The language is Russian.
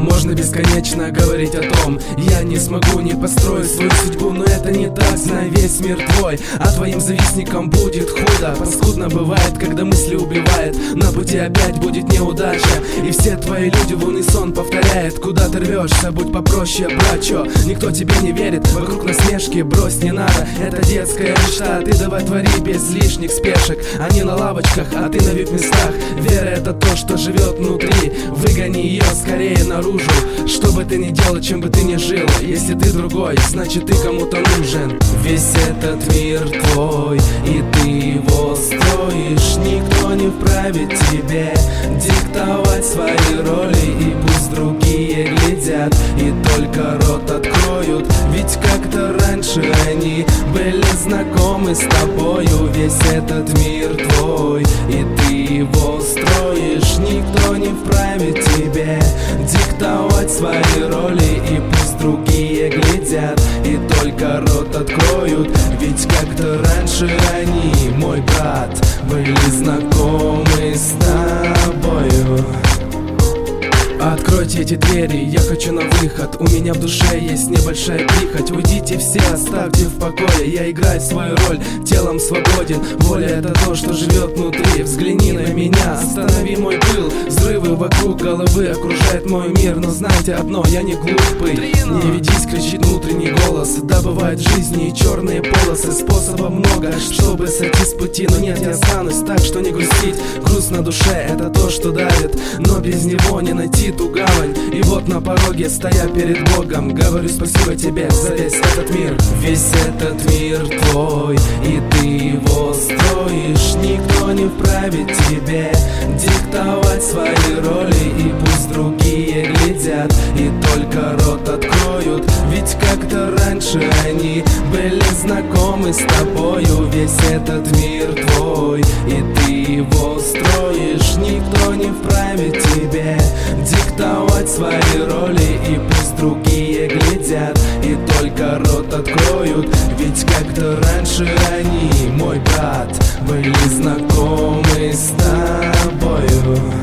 Можно бесконечно говорить о том, я не смогу не построить свою судьбу, но это не так, знай, весь мир твой, а твоим завистникам будет худо. Паскудно бывает, когда мысли убивает, на пути опять будет неудача, и все твои люди в унисон повторяют: куда ты рвешься, будь попроще, брачо. Никто тебе не верит, вокруг насмешки, брось, не надо, это детская мечта. Ты давай твори без лишних спешек, они на лавочках, а ты на вип-местах. Вера — это то, что живет внутри, выгони ее скорее наружу. Что бы ты ни делал, чем бы ты ни жил, если ты другой, значит ты кому-то нужен. Весь этот мир твой, и ты его строишь. Никто не вправе тебе диктовать свои роли, и пусть другие глядят и только рот откроют, ведь как-то раньше они были знакомы с тобою. Весь этот мир твой, и ты его строишь. Никто не вправе тебе диктовать свои роли, и пусть другие глядят и только рот откроют, ведь как-то раньше они, мой брат, были знакомы с тобою. Откройте эти двери, я хочу на выход. У меня в душе есть небольшая прихоть. Уйдите все, оставьте в покое. Я играю свою роль, телом свободен. Воля — это то, что живет внутри. Взгляни на меня, останови мой пыл. Взрывы вокруг головы окружают мой мир. Но знайте одно, я не глупый. Не ведись, кричит внутренний голос. Да, бывают в жизни и черные полосы. Способов много, чтобы сойти с пути, но нет, я останусь, так что не грустить. Груз на душе — это то, что давит, но без него не найти ту гавань. И вот на пороге, стоя перед Богом, говорю спасибо тебе за весь этот мир. Весь этот мир твой, и ты его строишь. Никто не вправе тебе диктовать свои роли, и пусть другие глядят и только рот откроют, ведь как-то раньше они были знакомы с тобою. Весь этот мир твой, и ты его строишь. Никто не вправе тебе диктовать свои роли, и пусть другие глядят и только рот откроют, ведь как-то раньше они, мой брат, были знакомы с тобою.